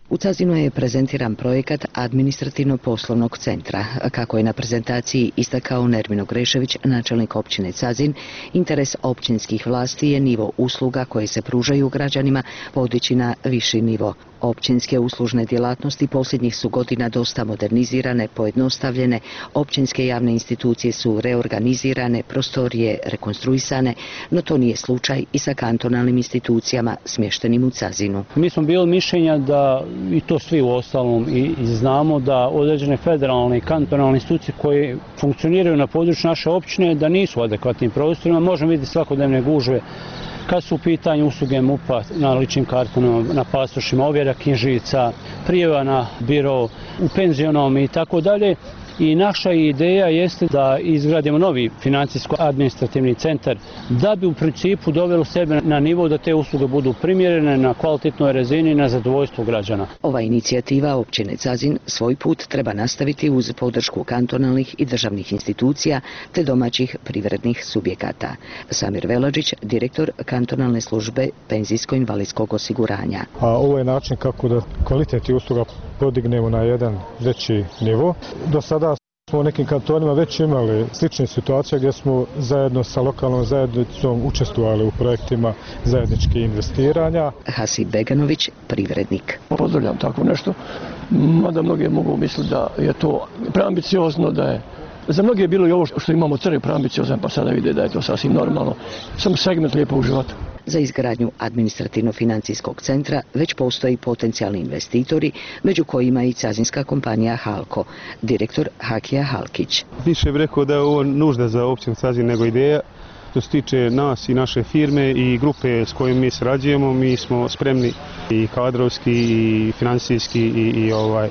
U Cazinu je prezentiran projekat administrativno-poslovnog centra. Kako je na prezentaciji istakao Nermino Grešević, načelnik općine Cazin, interes općinskih vlasti je nivo usluga koje se pružaju građanima podići na viši nivo. Općinske uslužne djelatnosti posljednjih su godina dosta modernizirane, pojednostavljene, općinske javne institucije su reorganizirane, prostorije rekonstruisane, no to nije slučaj i sa kantonalnim institucijama smještenim u Cazinu. Mi smo bili mišljenja da, i to svi u ostalom i znamo, da određene federalne i kantonalne institucije koje funkcioniraju na području naše općine da nisu u adekvatnim prostorima. Možemo vidjeti svakodnevne gužve kad su u pitanju usluge MUP-a na ličnim kartonama, na pasošima, ovjera knjižica, prijava na biro, u penzionom i tako dalje. I naša ideja jeste da izgradimo novi financijsko-administrativni centar da bi u principu dovelo sebe na nivo da te usluge budu primjerene na kvalitetnoj razini i na zadovoljstvo građana. Ova inicijativa općine Cazin svoj put treba nastaviti uz podršku kantonalnih i državnih institucija te domaćih privrednih subjekata. Samir Veladžić, direktor kantonalne službe penzijsko-invalidskog osiguranja. Ovo je način kako da kvalitet usluga podignemo na jedan veći nivo. Do sada smo u nekim kantonima već imali slične situacije gdje smo zajedno sa lokalnom zajednicom učestvovali u projektima zajedničkih investiranja. Hasib Beganović, privrednik. Pozdravljam tako nešto, mada mnogi mogu misliti da je to preambiciozno, da je za mnoge je bilo i ovo što imamo crne preambiciozno, pa sada vide da je to sasvim normalno. Sam segment lijepo u životu. Za izgradnju administrativno-financijskog centra već postoji potencijalni investitori, među kojima i cazinska kompanija Halko, direktor Hakija Halkić. Više bih rekao da je ovo nužda za općinu Cazin nego ideja. Što se tiče nas i naše firme i grupe s kojim mi sarađujemo, mi smo spremni i kadrovski i financijski i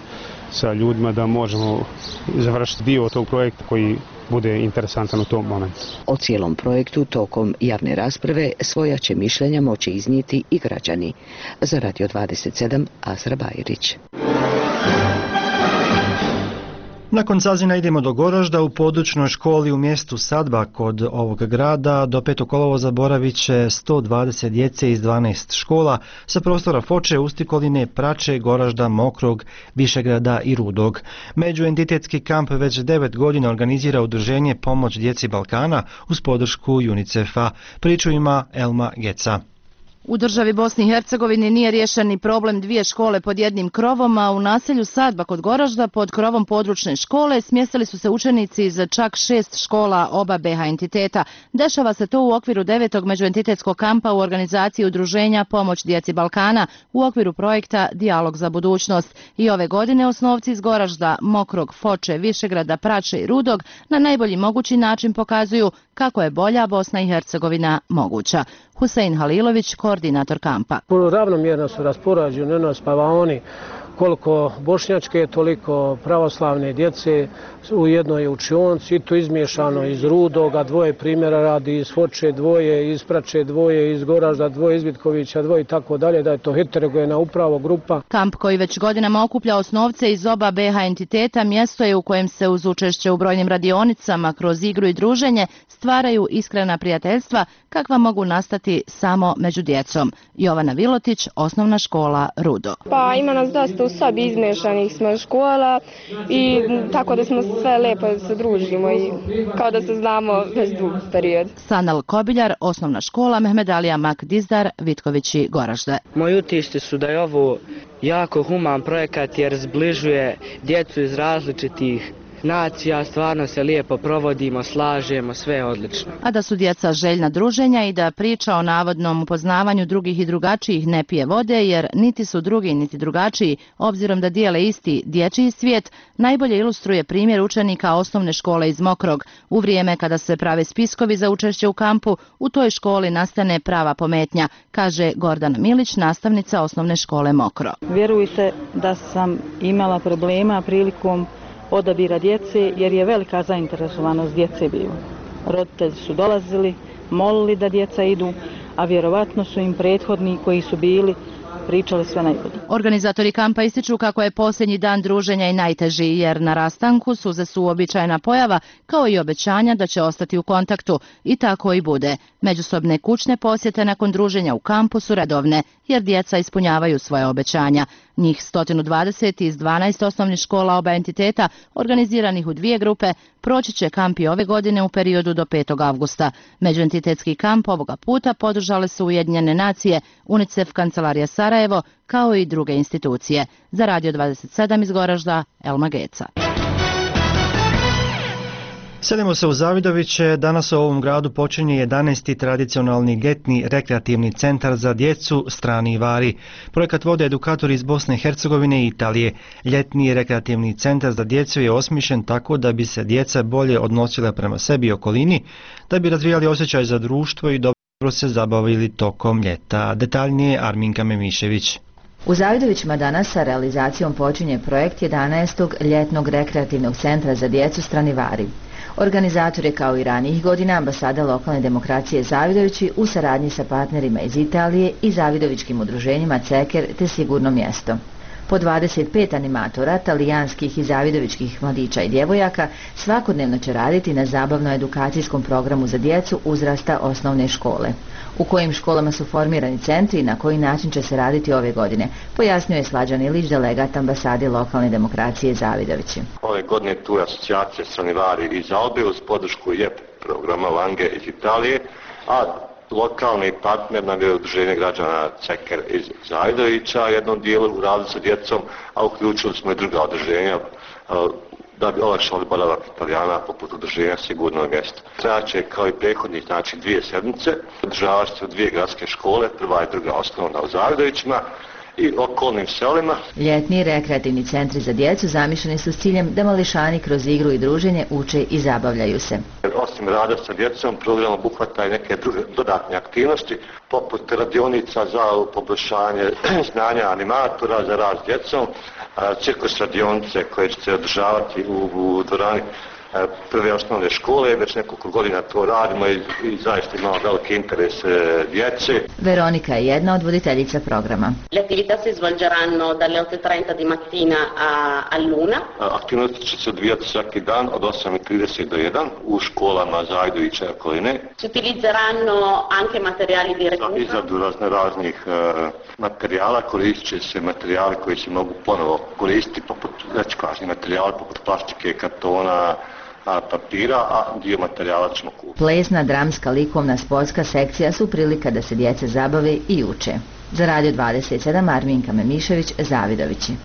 sa ljudima da možemo završiti dio tog projekta koji bude interesantan u tom momentu. O cijelom projektu tokom javne rasprave svoja će mišljenja moći iznijeti i građani. Za Radio 27, Azra Bajrić. Nakon Cazina idemo do Goražda. U područnoj školi u mjestu Sadba kod ovog grada do 5. kolovoza boravit će 120 djece iz 12 škola sa prostora Foče, Ustikoline, Prače, Goražda, Mokrog, Višegrada i Rudog. Međuentitetski kamp već 9 godina organizira udruženje Pomoć djeci Balkana uz podršku UNICEF-a. Priču ima Elma Geca. U državi Bosni i Hercegovini nije riješen ni problem dvije škole pod jednim krovom, a u naselju Sadba kod Goražda pod krovom područne škole smjestili su se učenici iz čak 6 škola oba BH entiteta. Dešava se to u okviru 9. međuentitetskog kampa u organizaciji udruženja Pomoć djeci Balkana u okviru projekta Dijalog za budućnost. I ove godine osnovci iz Goražda, Mokrog, Foče, Višegrada, Prače i Rudog na najbolji mogući način pokazuju kako je bolja Bosna i Hercegovina moguća. Husein Halilović, koordinator kampa. Ravnomjerno su raspoređeni na spavaoni, koliko bošnjačke, toliko pravoslavne djece u jednoj učionci, i to izmiješano iz Rudoga, dvoje primjera radi, iz Foče dvoje, iz Prače dvoje, iz Goražda dvoje, iz Vitkovića dvoje i tako dalje, da je to heterogena upravo grupa. Kamp koji već godinama okuplja osnovce iz oba BH entiteta mjesto je u kojem se uz učešće u brojnim radionicama kroz igru i druženje stvaraju iskrena prijateljstva kakva mogu nastati samo među djecom. Jovana Vilotić, osnovna škola Rudo. Pa ima nas dosta u sobi, izmešanih smo škola i tako da smo sve lijepo da se družimo i kao da se znamo već dug period. Sanal Kobiljar, osnovna škola Mehmed Alija Mak Dizdar, Vitkovići, Goražde. Moji utisci su da je ovo jako human projekat jer zbližuje djecu iz različitih nacija, stvarno se lijepo provodimo, slažemo, sve je odlično. A da su djeca željna druženja i da priča o navodnom upoznavanju drugih i drugačijih ne pije vode, jer niti su drugi niti drugačiji, obzirom da dijele isti dječji svijet, najbolje ilustruje primjer učenika osnovne škole iz Mokrog. U vrijeme kada se prave spiskovi za učešće u kampu, u toj školi nastane prava pometnja, kaže Gordana Milić, nastavnica osnovne škole Mokro. Vjerujte da sam imala problema prilikom odabira djece jer je velika zainteresovanost djece bila. Roditelji su dolazili, molili da djeca idu, a vjerovatno su im prethodni koji su bili pričali sve najbolje. Organizatori kampa ističu kako je posljednji dan druženja i najteži, jer na rastanku suze su uobičajena pojava, kao i obećanja da će ostati u kontaktu. I tako i bude. Međusobne kućne posjete nakon druženja u kampu su redovne, jer djeca ispunjavaju svoje obećanja. Njih 120 iz 12 osnovnih škola oba entiteta, organiziranih u 2 grupe, proći će kamp i ove godine u periodu do 5. avgusta. Međuentitetski kamp ovoga puta podržale su Ujedinjene nacije, UNICEF, Kancelarija Sarajevo, kao i druge institucije. Za Radio 27 iz Goražda, Elma Geca. Selimo se u Zavidoviće. Danas u ovom gradu počinje 11. tradicionalni ljetni rekreativni centar za djecu Strani Vari. Projekat vode edukatori iz Bosne i Hercegovine i Italije. Ljetni rekreativni centar za djecu je osmišljen tako da bi se djeca bolje odnosila prema sebi i okolini, da bi razvijali osjećaj za društvo i dobro se zabavili tokom ljeta. Detaljnije Arminka Memišević. U Zavidovićima danas sa realizacijom počinje projekt 11. ljetnog rekreativnog centra za djecu Strani Vari. Organizator je kao i ranijih godina ambasada lokalne demokracije Zavidovići u saradnji sa partnerima iz Italije i zavidovičkim udruženjima Ceker te Sigurno mjesto. Po 25 animatora, talijanskih i zavidovičkih mladića i djevojaka svakodnevno će raditi na zabavno-edukacijskom programu za djecu uzrasta osnovne škole. U kojim školama su formirani centri i na koji način će se raditi ove godine, pojasnio je Slađan Ilić, delegat ambasade lokalne demokracije Zavidovići. Ove godine tu je asocijacija Strani Vari iz Albe uz podršku JEP programa Lange iz Italije, a lokalni partner nam je udruženje građana Ceker iz Zavidovića, jednom dijelu u radu sa djecom, a uključili smo i druga udruženja da bi olakšali boravak Italijana poput udruženja Sigurno mjesto. Trajaće kao i prethodnih, znači 2 sedmice, održavaće se u 2 gradske škole, prva i druga osnovna u Zavidovićima i okolnim selima. Ljetni rekreativni centri za djecu zamišljeni su s ciljem da mališani kroz igru i druženje uče i zabavljaju se. Osim rada sa djecom, program obuhvata i neke druge dodatne aktivnosti, poput radionica za poboljšanje znanja animatora za rad s djecom, cirkus radionice koje će se održavati u dvorani prve osnovne škole, već nekoliko godina to radimo i zaista imamo veliki interes djece. Veronika je jedna od voditeljica programa. Le attività si svolgeranno dalle 8:30 di mattina all'1. Aktivnosti će se odvijati svaki dan od 8:30 do 1 u školama Zavidovića i okoline. Si utilizzeranno anche materiali di recupero. Za izradu raznih materijala koristit će se materijali koji se mogu ponovo koristiti, poput reciklažnih materijala, poput plastike, kartona, papira, a dio materijala ćemo kupiti. Plesna, dramska, likovna, sportska sekcija su prilika da se djeca zabave i uče. Za Radio 27 Arminka Memišević, Zavidovići.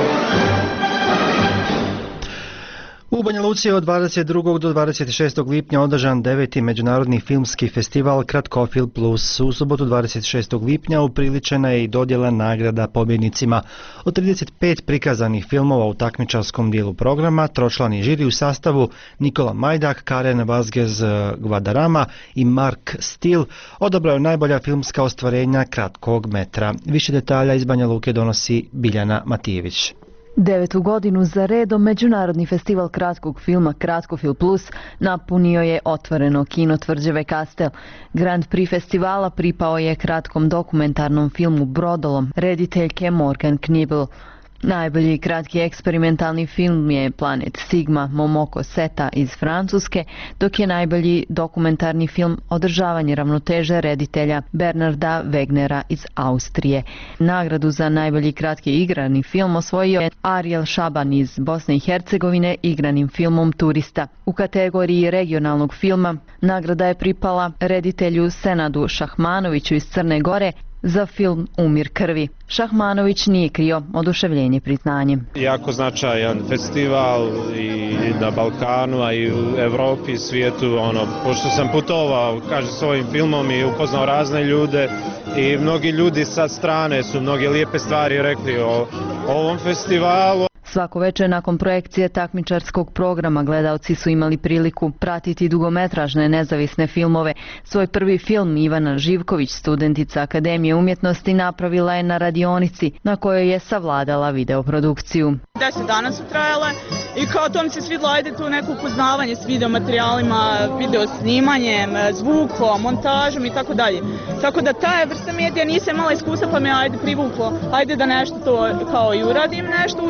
U Banja Luci je od 22. do 26. lipnja održan 9. međunarodni filmski festival Kratkofilm Plus. U subotu 26. lipnja upriličena je i dodjela nagrada pobjednicima. Od 35 prikazanih filmova u takmičarskom dijelu programa, tročlani žiri u sastavu Nikola Majdak, Karen Vazquez Guadarrama i Mark Stil odabraju najbolja filmska ostvarenja kratkog metra. Više detalja iz Banja Luke donosi Biljana Matijević. 9. godinu za redom Međunarodni festival kratkog filma Kratkofilm Plus napunio je otvoreno kino Tvrđave Kastel. Grand Prix festivala pripao je kratkom dokumentarnom filmu Brodolom rediteljke Morgan Knibel. Najbolji kratki eksperimentalni film je Planet Sigma Momoko Seta iz Francuske, dok je najbolji dokumentarni film Održavanje ravnoteže reditelja Bernarda Wegnera iz Austrije. Nagradu za najbolji kratki igrani film osvojio je Ariel Šaban iz Bosne i Hercegovine igranim filmom Turista. U kategoriji regionalnog filma nagrada je pripala reditelju Senadu Šahmanoviću iz Crne Gore za film Umir krvi. Šahmanović nije krio oduševljenje priznanjem. Jako značajan festival i na Balkanu, a i u Evropi i svijetu. Pošto sam putovao, svojim filmom i upoznao razne ljude i mnogi ljudi sa strane su mnoge lijepe stvari rekli o ovom festivalu. Svako večer nakon projekcije takmičarskog programa gledaoci su imali priliku pratiti dugometražne nezavisne filmove. Svoj prvi film Ivana Živković, studentica Akademije umjetnosti, napravila je na radionici na kojoj je savladala videoprodukciju. 10 dana su trajale i kao to mi se svidlo, ajde tu neko upoznavanje s videomaterijalima, video snimanjem, zvukom, montažom i tako dalje. Tako da ta vrsta medija nisam imala iskustva pa me ajde privuklo, ajde da nešto to kao i uradim nešto u tom smjeru.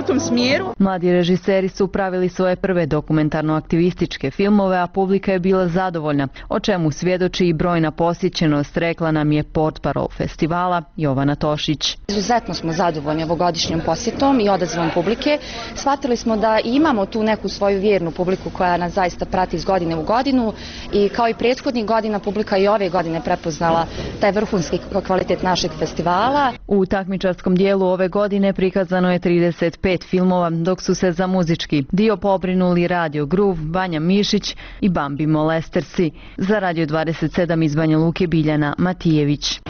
smjeru. Mladi režiseri su pravili svoje prve dokumentarno-aktivističke filmove, a publika je bila zadovoljna, o čemu svjedoči i brojna posjećenost, rekla nam je portparol festivala Jovana Tošić. Izuzetno smo zadovoljni ovogodišnjom posjetom i odazivom publike. Shvatili smo da imamo tu neku svoju vjernu publiku koja nas zaista prati iz godine u godinu i kao i prethodnih godina publika i ove godine prepoznala taj vrhunski kvalitet našeg festivala. U takmičarskom dijelu ove godine prikazano je 35 filmova, dok su se za muzički dio pobrinuli Radio Groove, Vanja Mišić i Bambi Molestersi. Za Radio 27 iz Banja Luke Biljana Matijević.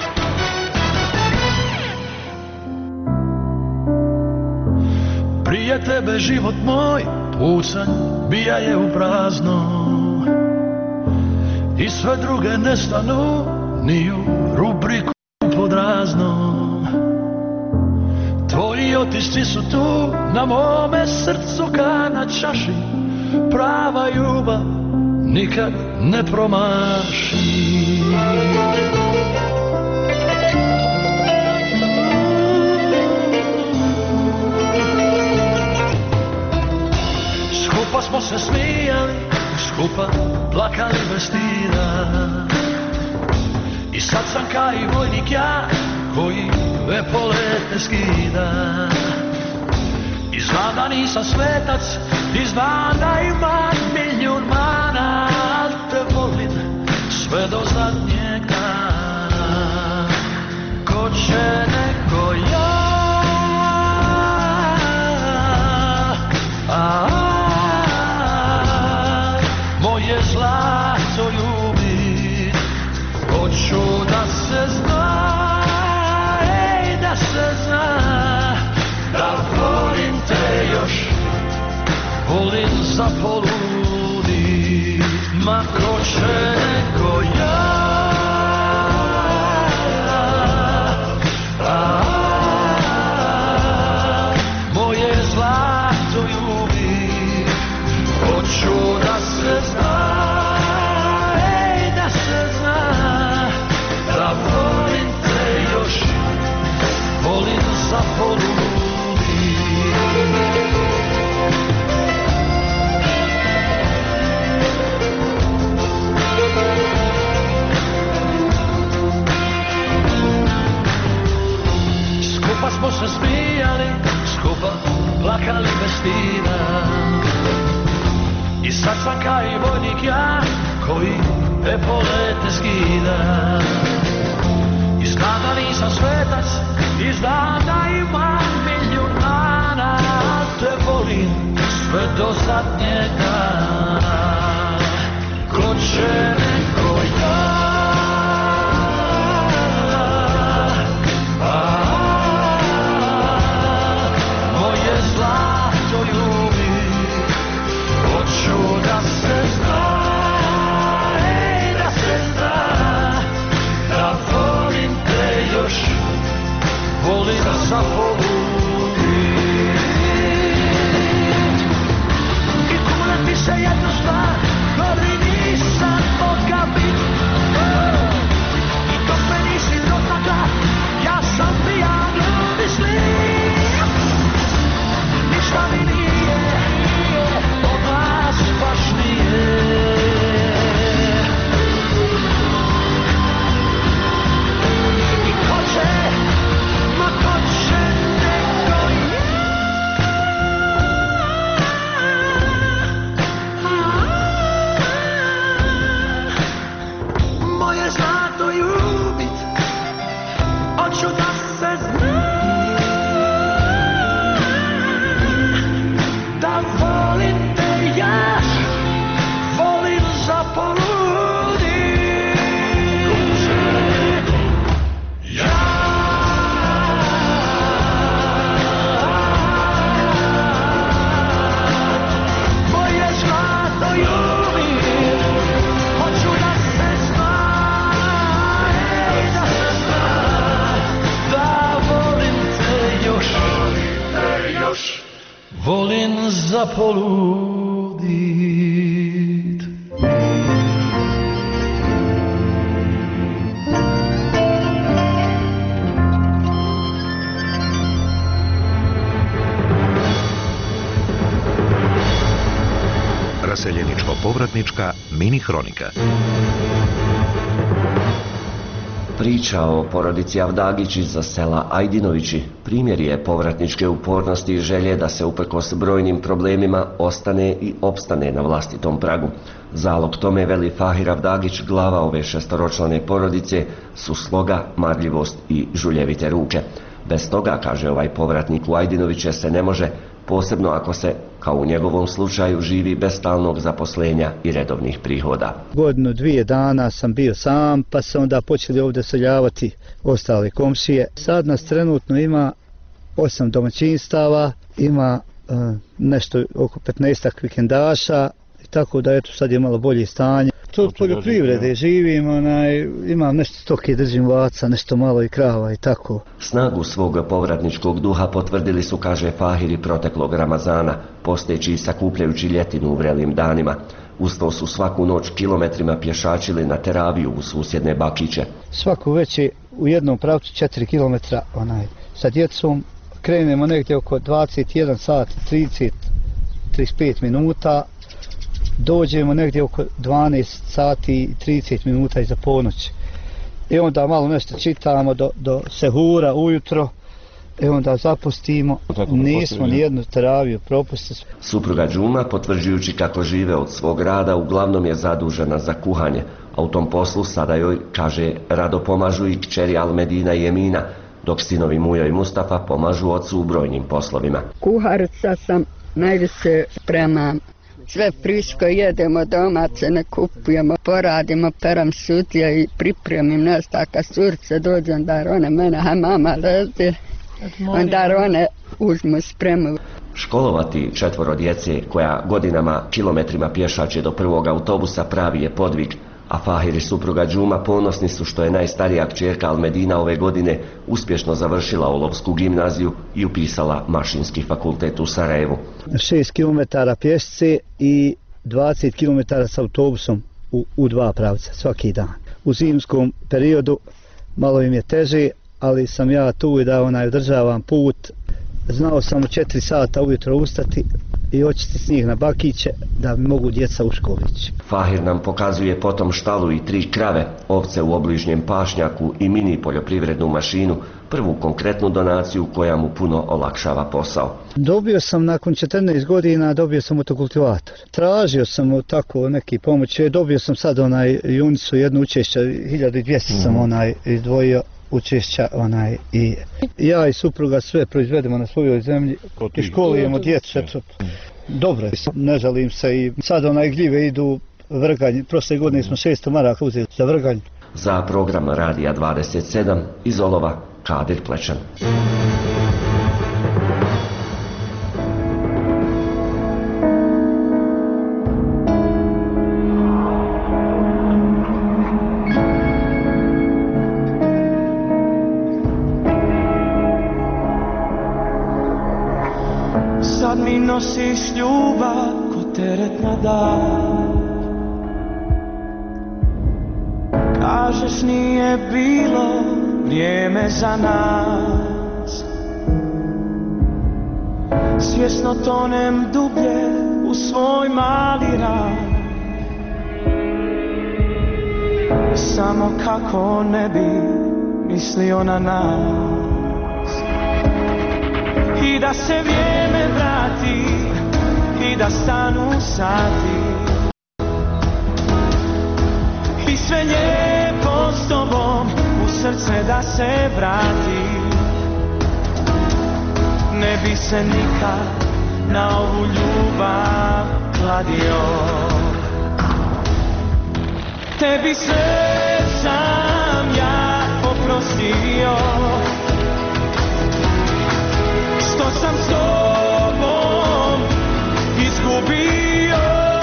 Prije tebe život moj pucanj bija je u prazno i sve druge nestanu ni u rubriku pod razno. Tvoji otisci su tu na mome srcu ka na čaši, prava ljubav nikad ne promaši. Skupa smo se smijali, skupa plakali bez stida, i sad sam ka i vojnik ja koji epolete skida. I znam da nisam svetac, i znam da imam milijun mana, al te volim sve do zadnjeg dana. Ko će neko ja, moje zlato ljubit, hoću da se zna, da se zna, da volim te još, volim zapoludit, ma ko će neko ja, moje zlato ljubit, hoću da se zna, da se zna, da volim te još, volim zapoludit. Skupa smo se smijali, skupa plakali bez stida, i sad sam ka i vojnik ja koji epolete skida. I znam da nisam svetac, i znam da imam milijun mana, te volim sve do zadnjeg dana. Ko će neko ja, moje zlato ljubit, hoću da se zna, da se zna, da volim te još, volim zapoludit. I kulet mi se jednu stvar, koji nisam mogao bit, i dok me nisi dotakla, ja sam pijan mislim. Ništa mi nije, od vas baš nije. I ko će, ma ko će neko moje zlato ljubit, hoću da se zna, da volim te ja, volim zapoludit. Moje zlato ljubit, hoću da se zna, da se zna, da volim te još, volim zapoludit. povratnička mini hronika. Priča o porodici Avdagić iz sela Ajdinovići primjer je povratničke upornosti i želje da se uprkos brojnim problemima ostane i opstane na vlastitom pragu. Zalog tome, veli Fahir Avdagić, glava ove šestoročlane porodice, su sloga, marljivost i žuljevite ruke. Bez toga, kaže ovaj povratnik u Ajdinoviće, se ne može, posebno ako se, kao u njegovom slučaju, živi bez stalnog zaposlenja i redovnih prihoda. Godinu, 2 dana sam bio sam, pa se onda počeli ovdje seljavati ostale komšije. Sad nas trenutno ima 8 domaćinstava, ima nešto oko 15 vikendaša, tako da eto sad je malo bolje stanje. To od poljoprivrede živim, imam nešto stoke, držim ovaca, nešto malo i krava i tako. Snagu svog povratničkog duha potvrdili su, kaže Fahir, i proteklog Ramazana, posteći i sakupljajući ljetinu u vrelim danima. Uz to su svaku noć kilometrima pješačili na teraviju u susjedne Bakiće. Svaku večer u jednom pravcu 4 kilometra sa djecom. Krenemo negdje oko 21 sat 30-35 minuta. Dođemo negdje oko 12 sati i 30 minuta iza ponoći. I onda malo nešto čitamo do sehura ujutro. I onda zapustimo. Nismo nijednu teraviju propustili. Supruga Džuma, potvrđujući kako žive od svog rada, uglavnom je zadužena za kuhanje. A u tom poslu sada joj, kaže, rado pomažu i kćeri Almedina i Emina, dok sinovi Mujo i Mustafa pomažu ocu u brojnim poslovima. Kuharica sam, najviše spremam. Sve friško jedemo, domaće ne kupujemo, poradimo, peram šutije i pripremim nešto. Kad surce dođe, onda one mene, mama lezi, onda one uzmu spremu. Školovati 4 djece koja godinama kilometrima pješače do prvog autobusa pravi je podvig, a Fahir i supruga Džuma ponosni su što je najstarija kćerka Almedina ove godine uspješno završila Olovsku gimnaziju i upisala Mašinski fakultet u Sarajevu. 6 km pješce i 20 km s autobusom u 2 pravca svaki dan. U zimskom periodu malo im je teže, ali sam ja tu i da održavam put. Znao sam u 4 sata ujutro ustati i očiti snijeg na Bakiće da mogu djeca u školu ići. Fahir nam pokazuje potom štalu i 3 krave, ovce u obližnjem pašnjaku i mini poljoprivrednu mašinu, prvu konkretnu donaciju koja mu puno olakšava posao. Dobio sam nakon 14 godina, dobio sam motokultivator. Tražio sam tako neki pomoć, dobio sam sad junicu, jednu učešća, 1200 sam izdvojio učešća i ja i supruga sve proizvedemo na svojoj zemlji i školujemo djecu. Dobro je, ne žalim se i sad gljive idu vrganj. Prošle godine smo 600 maraka uzeli za vrganj. Za program Radija 27 iz Olova, Kadir Plečan. Sad mi nosiš ljubav ko teret na dan. Kažeš nije bilo vrijeme za nas. Svjesno tonem dublje u svoj mali rad. Samo kako ne bi mislio na nas. I da se vrijeme vrati i da stanu sati i sve lijepo s tobom u srce da se vrati. Ne bi se nikad na ovu ljubav kladio. Tebi sve sam ja oprostio, što sam s tobom izgubio.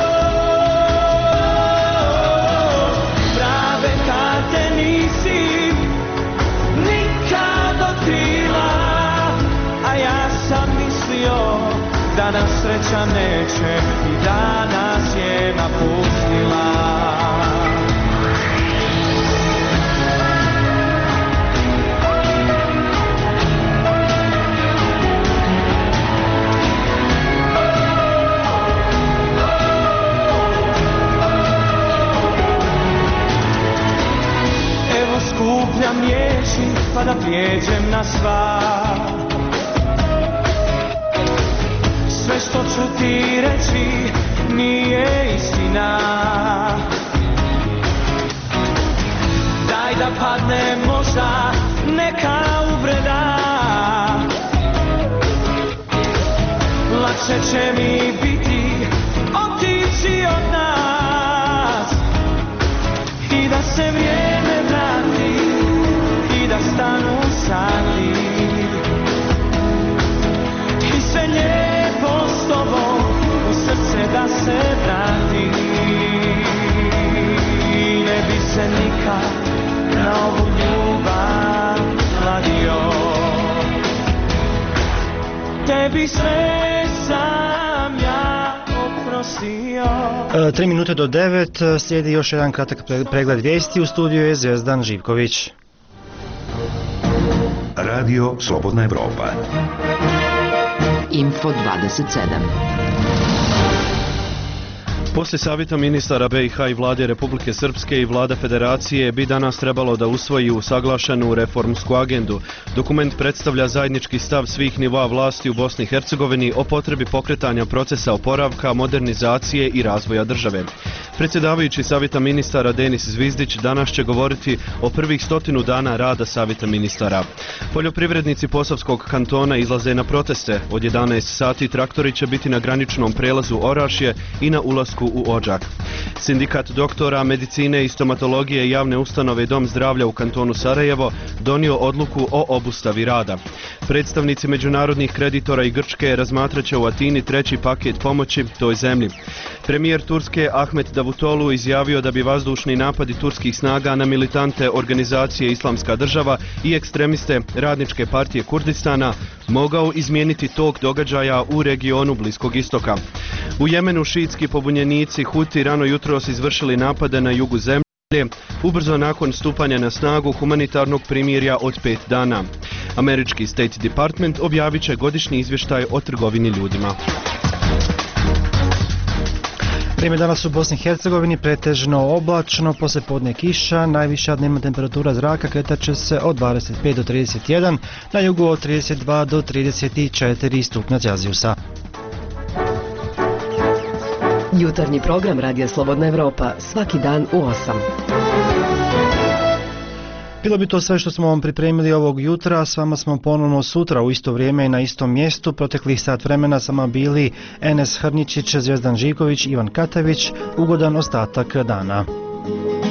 Prave karte nisi nikad otkrila, a ja sam mislio da nas sreća neće i da nas je napustila. godina. Daj da padne možda neka uvreda, lakše će mi biti otići od nas i da se vrijeme vrati i da stanu sati i sve lijepo s tobom u srce da se vrati. Ne bi se nikad na ovu ljubav kladio, tebi sve sam ja oprostio. 3 minute do 9, slijedi još jedan kratak pregled vijesti. U studiju je Zvezdan Živković. Radio Slobodna Evropa. Info 27. Poslije savjeta ministara BiH i vlade Republike Srpske i vlada Federacije bi danas trebalo da usvoji usaglašenu reformsku agendu. Dokument predstavlja zajednički stav svih nivoa vlasti u Bosni i Hercegovini o potrebi pokretanja procesa oporavka, modernizacije i razvoja države. Predsjedavajući savjeta ministara Denis Zvizdić danas će govoriti o prvih 100 dana rada savjeta ministara. Poljoprivrednici Posavskog kantona izlaze na proteste. Od 11 sati traktori će biti na graničnom prelazu Orašje i na ulasku u Odžak. Sindikat doktora medicine i stomatologije javne ustanove Dom zdravlja u kantonu Sarajevo donio odluku o obustavi rada. Predstavnici međunarodnih kreditora i Grčke razmatraće u Atini 3. paket pomoći toj zemlji. Premijer Turske Ahmet Davutoglu izjavio da bi vazdušni napadi turskih snaga na militante organizacije Islamska država i ekstremiste Radničke partije Kurdistana mogao izmijeniti tok događaja u regionu Bliskog istoka. U Jemenu šiitski pobunjenici Huti rano jutros izvršili napade na jugu zemlje, ubrzo nakon stupanja na snagu humanitarnog primirja od 5 dana. Američki State Department objavit će godišnji izvještaj o trgovini ljudima. Vrijeme danas u Bosni i Hercegovini pretežno oblačno, poslijepodne kiša, najviša dnevna temperatura zraka kretat će se od 25 do 31, na jugu od 32 do 34 stupnja Celzijusa. Jutarnji program Radija Slobodna Evropa, svaki dan u 8. Bilo bi to sve što smo vam pripremili ovog jutra, s vama smo ponovno sutra u isto vrijeme i na istom mjestu. Proteklih sat vremena s vama bili Enes Hrničić, Zvezdan Živković, Ivan Katavić. Ugodan ostatak dana.